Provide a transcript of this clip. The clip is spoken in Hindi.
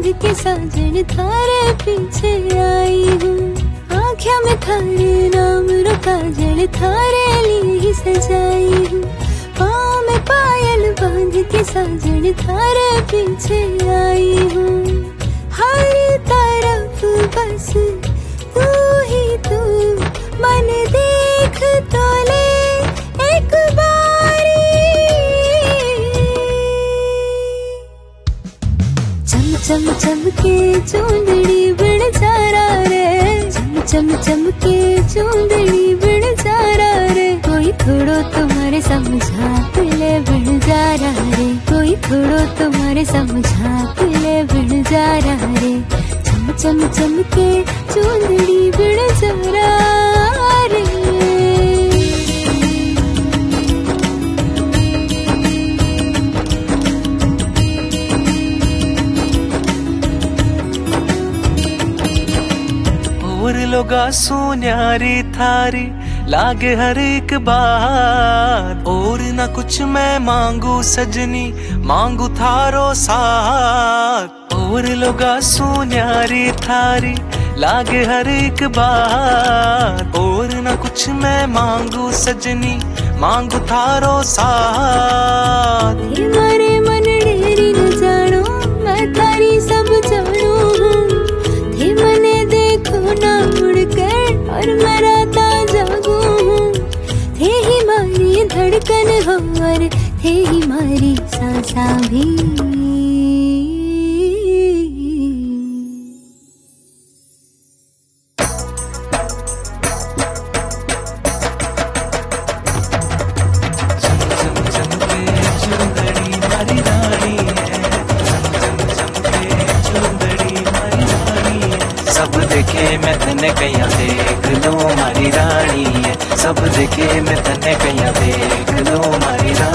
के साजन थारे पीछे आई हूँ। आँखों में थारे नाम रो काजल थारे लिए ही सजाई हूँ। पाँव में पायल बांध के साजन थारे पीछे आई हूँ। हर तरफ बस तू ही तू, मन देख तो ले एक बारी। चम चम चम के चूंदड़ी बिन चारा रे, चम चम चम के चूंदड़ी बिन चारा रे। कोई थोड़ो तुम्हारे समझा ले बिन जा रहा रे, कोई थोड़ो तुम्हारे समझा ले बिन जा रहा रे। चम चम चम के चूंदड़ी बिन चारा रे। और लोगा सुन्यारी थारी लागे हर एक बात। और न कुछ मैं मांगू सजनी, मांगू थारो साथ। और लोगा सुन्यारी थारी लागे हर एक बात। और न कुछ मैं मांगू सजनी, मांगू थारो साथ। मारे मन डेरी न जानो, मैं तारी सब जानू हूँ। थे मने देखो ना मुड़कर और मैं राता जागू हूँ। थे ही मारी धड़कन हो और थे ही मारी सांसा भी। सब देखे मैं तने कहीं देख लो मारी रानी है। सब देखे मैं तने कहीं देख लो मारी रानी।